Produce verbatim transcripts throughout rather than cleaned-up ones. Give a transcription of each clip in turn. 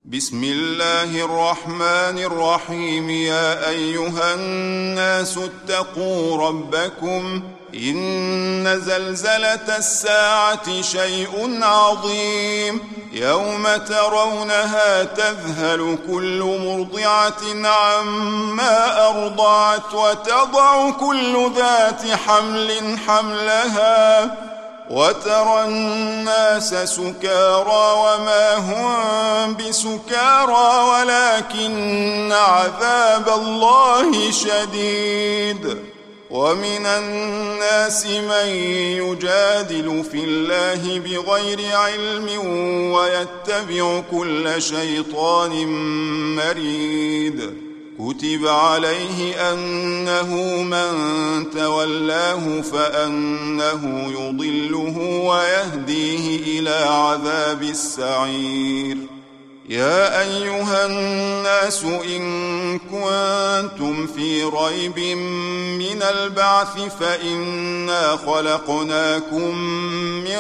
بسم الله الرحمن الرحيم. يا أيها الناس اتقوا ربكم إن زلزلة الساعة شيء عظيم يوم ترونها تذهل كل مرضعة عما أرضعت وتضع كل ذات حمل حملها وترى الناس سكارى وما هم بسكارى ولكن عذاب الله شديد. ومن الناس من يجادل في الله بغير علم ويتبع كل شيطان مريد. كتب عليه أنه من تولاه فأنه يضله ويهديه إلى عذاب السعير. يا أيها الناس إن كنتم في ريب من البعث فإنا خلقناكم من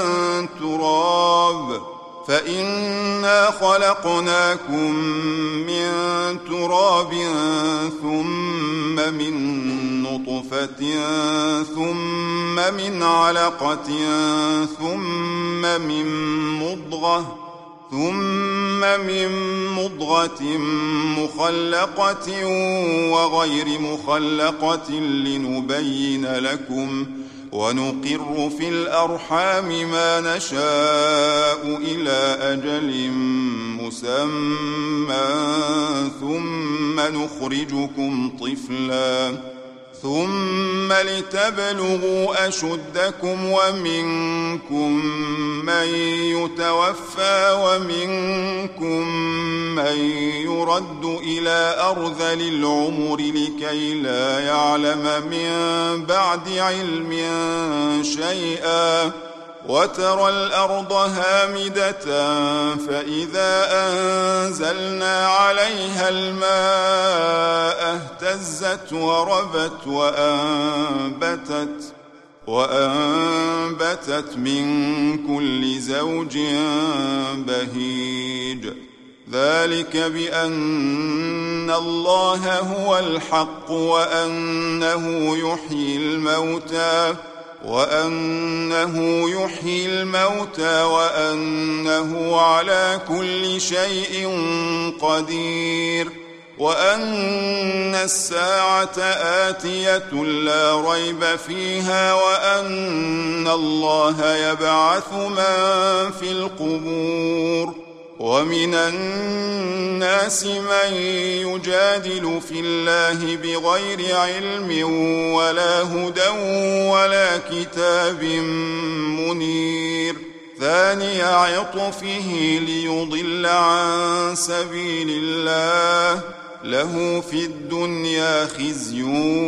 تراب فإنا خلقناكم من تراب ثم من نطفة ثم من علقة ثم من مضغة ثم من مضغة مخلقة وغير مخلقة لنبين لكم ونقر في الأرحام ما نشاء إلى أجل مسمى ثم نخرجكم طفلا ثم لتبلغوا أشدكم ومنكم من يتوفى ومنكم من يرد إلى أرذل العمر لكي لا يعلم من بعد علم شيئا. وترى الأرض هامدة فإذا أنزلنا عليها الماء اهتزت وربت وأنبتت وأنبتت من كل زوج بهيج. ذلك بأن الله هو الحق وأنه يحيي الموتى وأنه يحيي الموتى وأنه على كل شيء قدير وأن الساعة آتية لا ريب فيها وأن الله يبعث من في القبور. ومن الناس من يجادل في الله بغير علم ولا هدى ولا كتاب منير. ثاني عطفه ليضل عن سبيل الله له في الدنيا خزي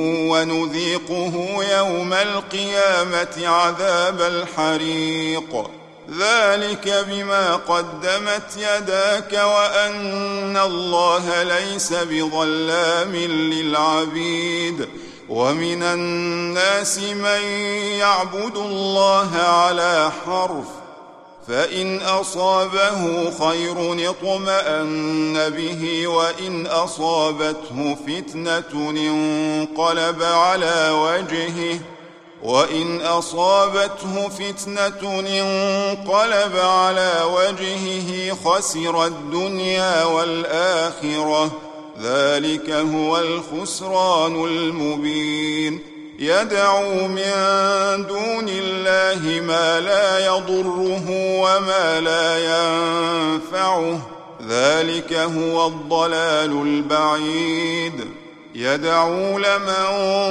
ونذيقه يوم القيامة عذاب الحريق. ذلك بما قدمت يداك وأن الله ليس بظلام للعبيد. ومن الناس من يعبد الله على حرف فإن أصابه خير اطمأن به وإن أصابته فتنة انقلب على وجهه وإن أصابته فتنة انقلب على وجهه خسر الدنيا والآخرة. ذلك هو الخسران المبين. يدعو من دون الله ما لا يضره وما لا ينفعه. ذلك هو الضلال البعيد. يدعو لمن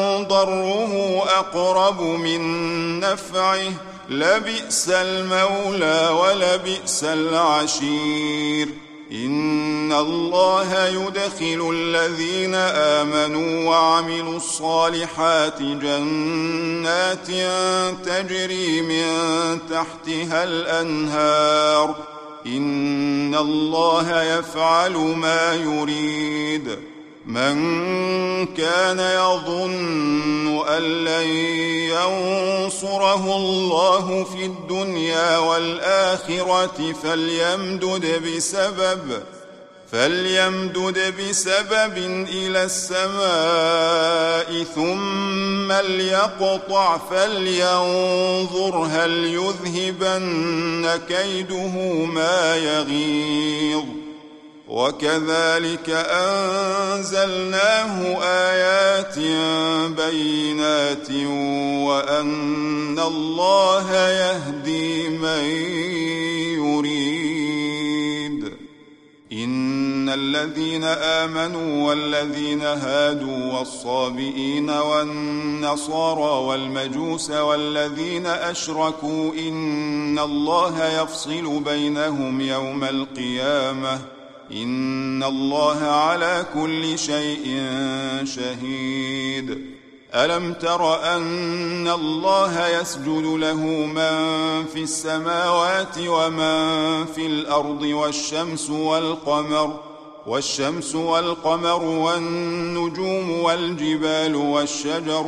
ضره أقرب من نفعه لبئس المولى ولبئس العشير. إن الله يدخل الذين آمنوا وعملوا الصالحات جنات تجري من تحتها الأنهار. إن الله يفعل ما يريد. من كان يظن أن لن ينصره الله في الدنيا والآخرة فليمدد بسبب فليمدد بسبب إلى السماء ثم ليقطع فلينظر هل يذهبن كيده ما يغيظ وكذلك أنزلناه آيات بينات وأن الله يهدي من يريد. إن الذين آمنوا والذين هادوا والصابئين والنصارى والمجوس والذين أشركوا إن الله يفصل بينهم يوم القيامة إن الله على كل شيء شهيد. ألم تر أن الله يسجد له من في السماوات ومن في الأرض والشمس والقمر والشمس والقمر والنجوم والجبال والشجر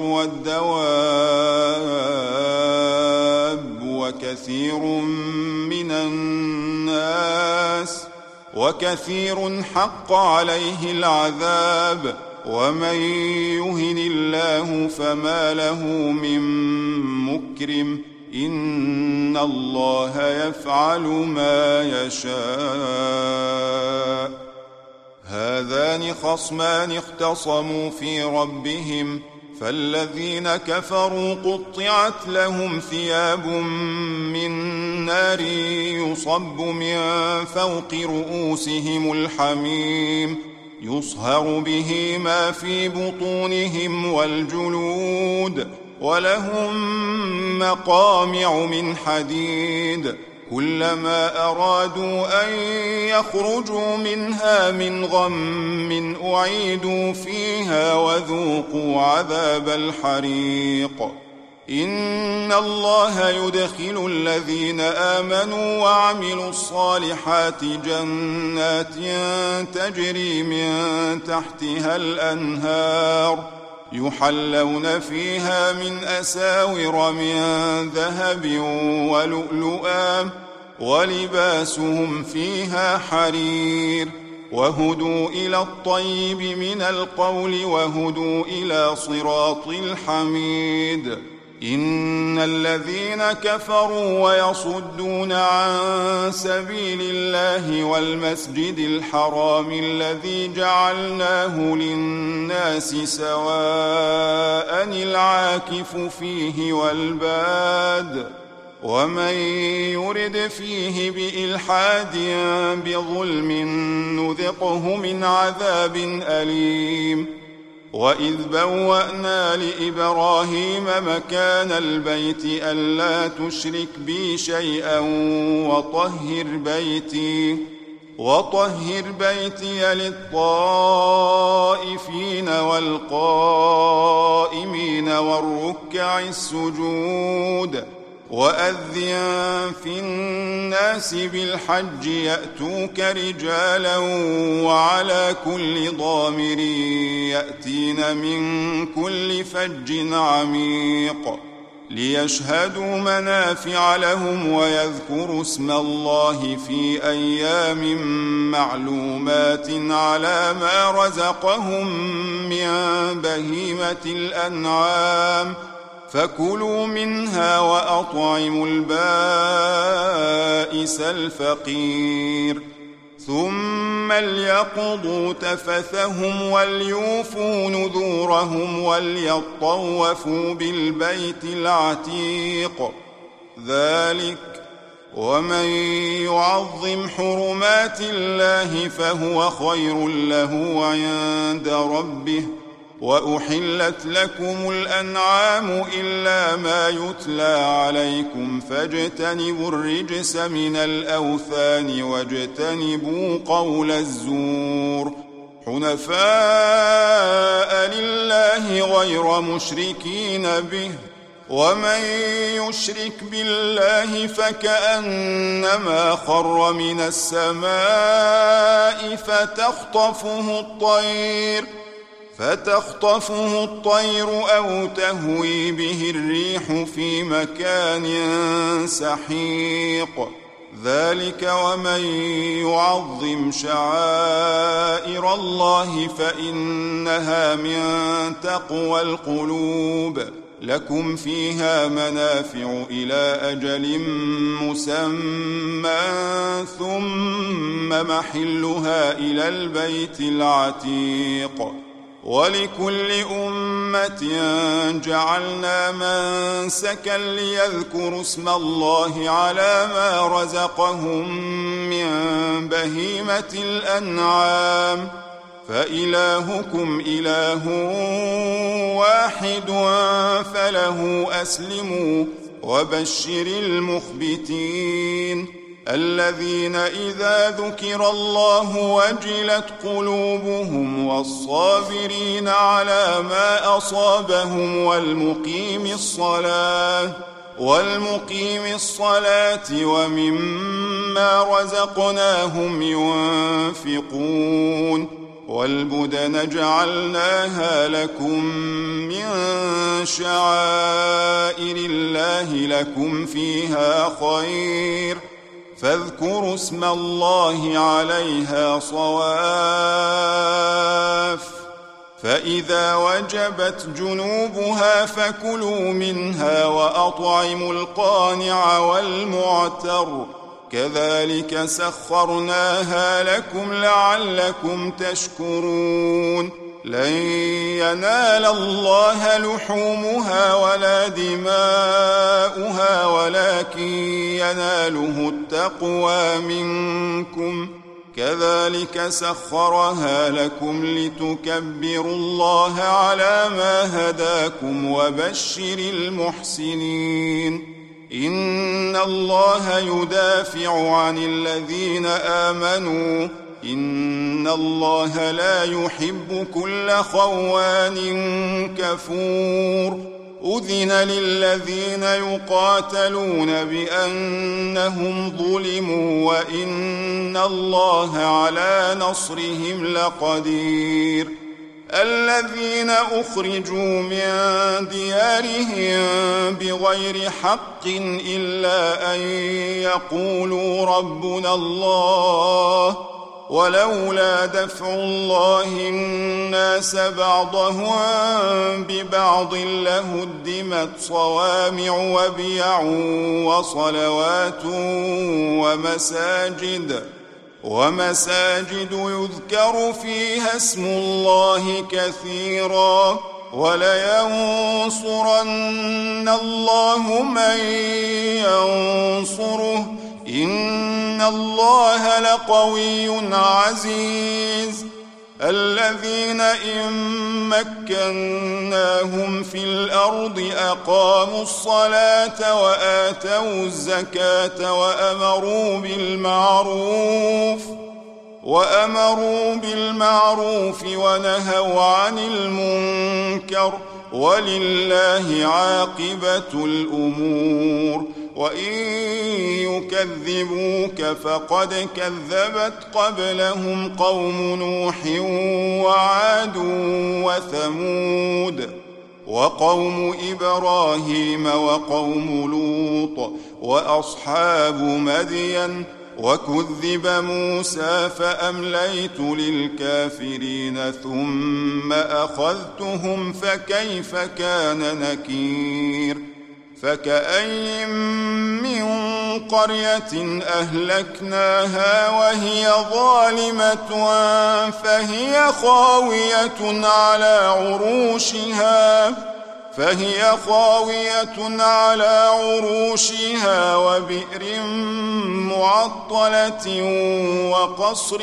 والدواب وكثير من الناس وكثير حق عليه العذاب ومن يهن الله فما له من مكرم إن الله يفعل ما يشاء. هذان خصمان اختصموا في ربهم فالذين كفروا قطعت لهم ثياب من نار يصب من فوق رؤوسهم الحميم يصهر به ما في بطونهم والجلود ولهم مقامع من حديد كلما أرادوا أن يخرجوا منها من غم أعيدوا فيها وذوقوا عذاب الحريق. إن الله يدخل الذين آمنوا وعملوا الصالحات جنات تجري من تحتها الأنهار يحلون فيها من أساور من ذهب ولؤلؤا ولباسهم فيها حرير وهدوا إلى الطيب من القول وهدوا إلى صراط الحميد. إن الذين كفروا ويصدون عن سبيل الله والمسجد الحرام الذي جعلناه للناس سواء العاكف فيه والباد ومن يرد فيه بإلحاد بظلم نذقه من عذاب أليم. وإذ بوأنا لإبراهيم مكان البيت ألا تشرك بي شيئا وطهر بيتي وطهر بيتي للطائفين والقائمين والركع السجود وأذن في الناس بالحج يأتوك رجالا وعلى كل ضامر يأتين من كل فج عميق ليشهدوا منافع لهم ويذكروا اسم الله في أيام معلومات على ما رزقهم من بهيمة الأنعام فكلوا منها وأطعموا البائس الفقير ثم ليقضوا تفثهم وليوفوا نذورهم وليطوفوا بالبيت العتيق ذلك ومن يعظم حرمات الله فهو خير له عند ربه وأحلت لكم الأنعام إلا ما يتلى عليكم فاجتنبوا الرجس من الأوثان واجتنبوا قول الزور حنفاء لله غير مشركين به ومن يشرك بالله فكأنما خر من السماء فتخطفه الطير فتخطفه الطير أو تهوي به الريح في مكان سحيق ذلك ومن يعظم شعائر الله فإنها من تقوى القلوب لكم فيها منافع إلى أجل مسمى ثم محلها إلى البيت العتيق ولكل أمة جعلنا منسكا ليذكروا اسم الله على ما رزقهم من بهيمة الأنعام فإلهكم إله واحد فله أسلموا وبشر المخبتين الذين إذا ذكر الله وجلت قلوبهم والصابرين على ما أصابهم والمقيم الصلاة والمقيم الصلاة ومما رزقناهم ينفقون والبدن جعلناها لكم من شعائر الله لكم فيها خير فاذكروا اسم الله عليها صواف فإذا وجبت جنوبها فكلوا منها وأطعموا القانع والمعتر كذلك سخرناها لكم لعلكم تشكرون لن ينال الله لحومها ولا دماؤها ولكن يناله التقوى منكم كذلك سخرها لكم لتكبروا الله على ما هداكم وبشر المحسنين إن الله يدافع عن الذين آمنوا إن الله لا يحب كل خوان كفور أذن للذين يقاتلون بأنهم ظلموا وإن الله على نصرهم لقدير الذين أخرجوا من ديارهم بغير حق إلا أن يقولوا ربنا الله ولولا دفع الله الناس بعضهم ببعض لهدمت صوامع وبيع وصلوات ومساجد ومساجد يذكر فيها اسم الله كثيرا ولينصرن الله من ينصره إن الله لقوي عزيز الذين إن مكناهم في الأرض أقاموا الصلاة وآتوا الزكاة وأمروا بالمعروف وأمروا بالمعروف ونهوا عن المنكر ولله عاقبة الأمور وإن يكذبوك فقد كذبت قبلهم قوم نوح وعاد وثمود وقوم إبراهيم وقوم لوط وأصحاب مدين وكذب موسى فأمليت للكافرين ثم أخذتهم فكيف كان نكير فكأين من قرية أهلكناها وهي ظالمة فهي خاوية على عروشها فهي خاوية على عروشها وبئر معطلة وقصر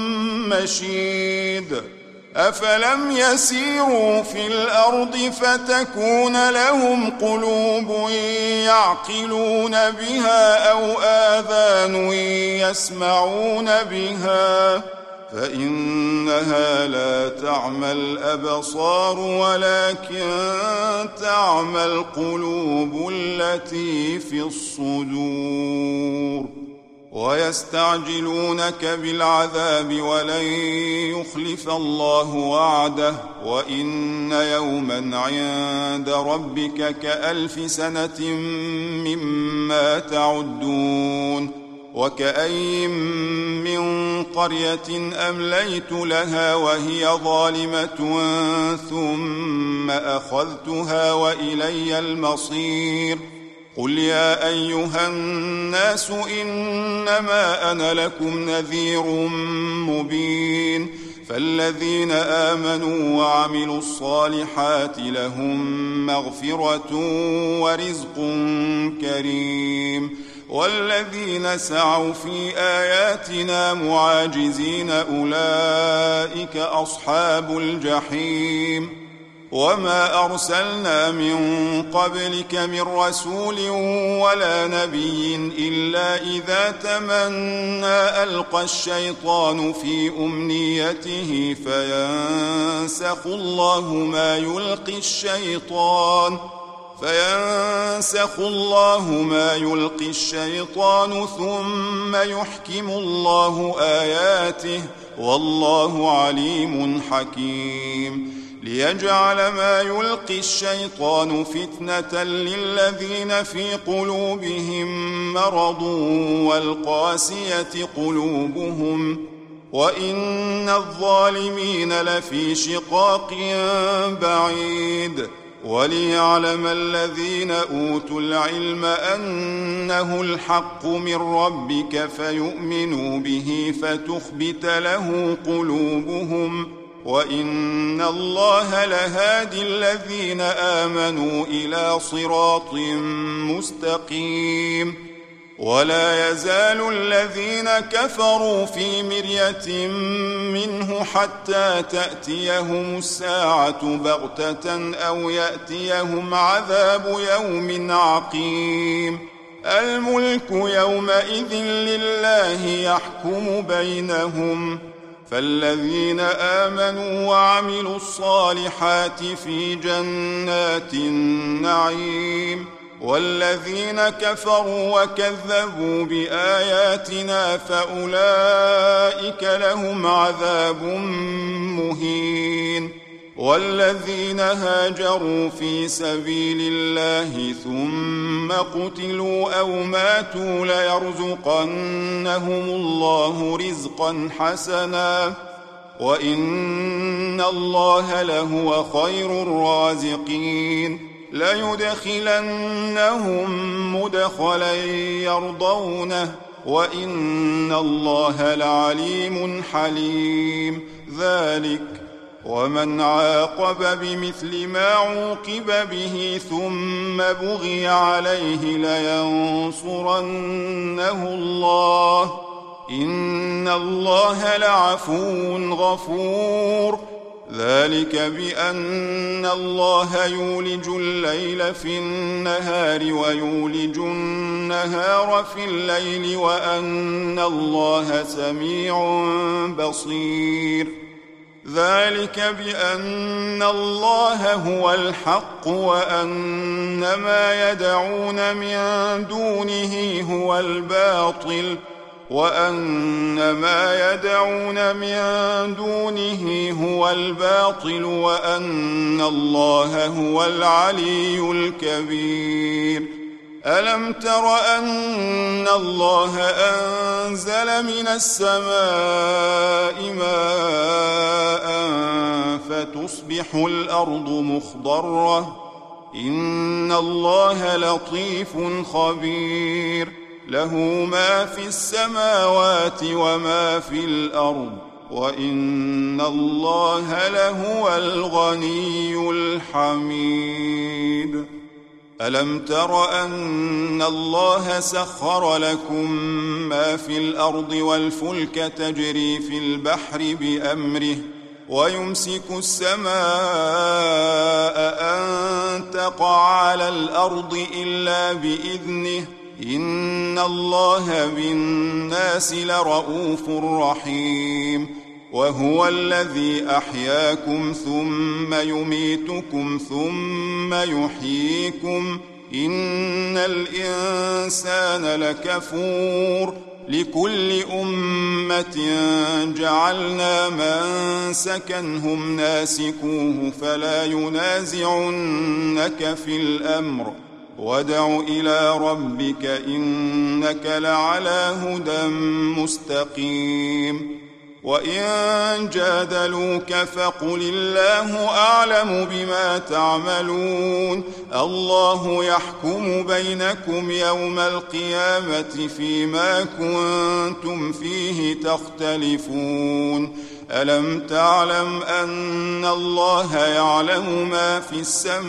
مشيد أفلم يسيروا في الأرض فتكون لهم قلوب يعقلون بها أو آذان يسمعون بها فإنها لا تعمى الأبصار ولكن تعمى القلوب التي في الصدور. ويستعجلونك بالعذاب ولن يخلف الله وعده وإن يوما عند ربك كألف سنة مما تعدون. وكأين من قرية أمليت لها وهي ظالمة ثم أخذتها وإلي المصير. قل يا أيها الناس إنما أنا لكم نذير مبين. فالذين آمنوا وعملوا الصالحات لهم مغفرة ورزق كريم. والذين سعوا في آياتنا معاجزين أولئك أصحاب الجحيم. وما أرسلنا من قبلك من رسول ولا نبي إلا إذا تمنى ألقى الشيطان في أمنيته فينسخ الله ما يلقي الشيطان فينسخ الله ما يلقي الشيطان ثم يحكم الله آياته والله عليم حكيم. ليجعل ما يلقي الشيطان فتنة للذين في قلوبهم مرض والقاسية قلوبهم وإن الظالمين لفي شقاق بعيد. وليعلم الذين أوتوا العلم أنه الحق من ربك فيؤمنوا به فتخبت له قلوبهم وإن الله لهادي الذين آمنوا إلى صراط مستقيم. ولا يزال الذين كفروا في مرية منه حتى تأتيهم الساعة بغتة أو يأتيهم عذاب يوم عقيم. الملك يومئذ لله يحكم بينهم. فالذين آمنوا وعملوا الصالحات في جنات النعيم والذين كفروا وكذبوا بآياتنا فأولئك لهم عذاب مهين. والذين هاجروا في سبيل الله ثم قتلوا أو ماتوا ليرزقنهم الله رزقا حسنا وإن الله لهو خير الرازقين. ليدخلنهم مدخلا يرضونه وإن الله لعليم حليم. ذلك ومن عاقب بمثل ما عوقب به ثم بغي عليه لينصرنه الله إن الله لعفو غفور. ذلك بأن الله يولج الليل في النهار ويولج النهار في الليل وأن الله سميع بصير. ذلك بأن الله هو الحق وأن ما يدعون من دونه هو الباطل وأن ما يدعون من دونه هو الباطل وأن الله هو العلي الكبير. ألم تر أن الله أنزل من السماء ماء فتصبح الأرض مخضرة إن الله لطيف خبير. له ما في السماوات وما في الأرض وإن الله لهو الغني الحميد. ألم تر أن الله سخر لكم ما في الأرض والفلك تجري في البحر بأمره ويمسك السماء أن تقع على الأرض إلا بإذنه إن الله بالناس لرؤوف رحيم. وهو الذي أحياكم ثم يميتكم ثم يحييكم إن الإنسان لكفور لكل أمة جعلنا منسكا هم ناسكوه فلا ينازعنك في الأمر وادع إلى ربك إنك لعلى هدى مستقيم وإن جادلوك فقل الله أعلم بما تعملون الله يحكم بينكم يوم القيامة فيما كنتم فيه تختلفون ألم تعلم أن الله يعلم ما في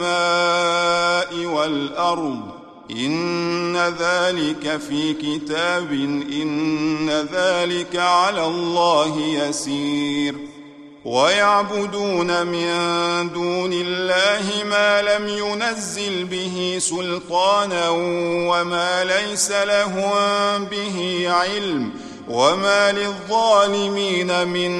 السماء والأرض إن ذلك في كتاب إن ذلك على الله يسير ويعبدون من دون الله ما لم ينزل به سلطانا وما ليس لهم به علم وما للظالمين من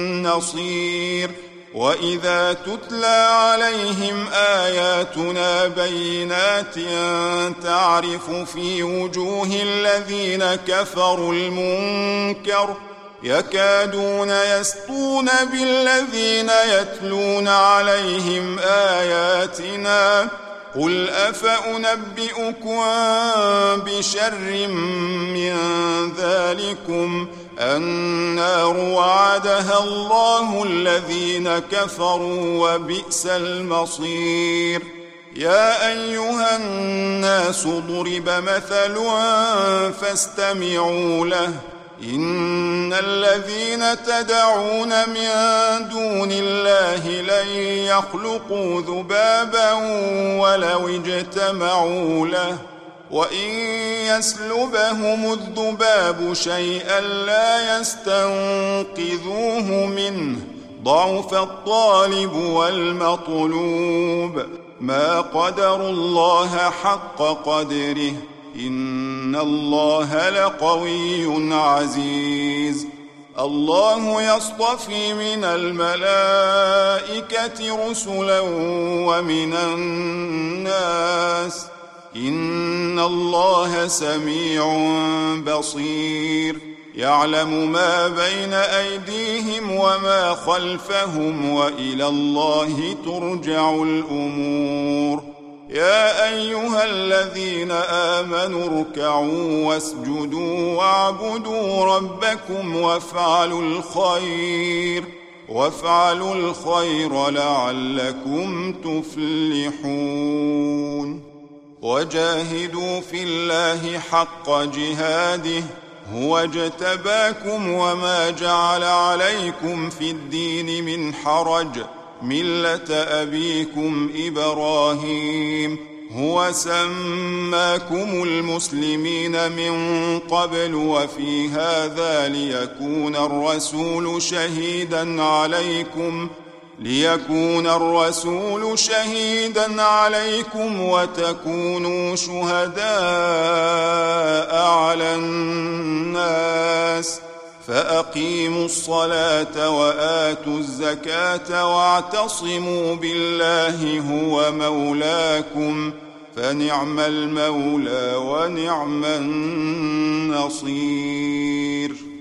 نصير وإذا تتلى عليهم آياتنا بينات تعرف في وجوه الذين كفروا المنكر يكادون يسطون بالذين يتلون عليهم آياتنا قل أفأنبئكم بشر من ذلكم النار وعدها الله الذين كفروا وبئس المصير يا أيها الناس ضرب مثل فاستمعوا له إن الذين تدعون من دون الله لن يخلقوا ذبابا ولو اجتمعوا له وإن يسلبهم الذباب شيئا لا يستنقذوه منه ضعف الطالب والمطلوب ما قدروا الله حق قدره إن الله لقوي عزيز الله يصطفي من الملائكة رسلا ومن الناس إن الله سميع بصير يعلم ما بين أيديهم وما خلفهم وإلى الله ترجع الأمور يا أيها الذين آمنوا اركعوا واسجدوا واعبدوا ربكم وافعلوا الخير وافعلوا الخير لعلكم تفلحون وجاهدوا في الله حق جهاده هو اجتباكم وما جعل عليكم في الدين من حرج ملة أبيكم إبراهيم هو سماكم المسلمين من قبل وفي هذا ليكون الرسول شهيدا عليكم ليكون الرسول شهيدا عليكم وتكونوا شهداء على الناس فأقيموا الصلاة وآتوا الزكاة واعتصموا بالله هو مولاكم فنعم المولى ونعم النصير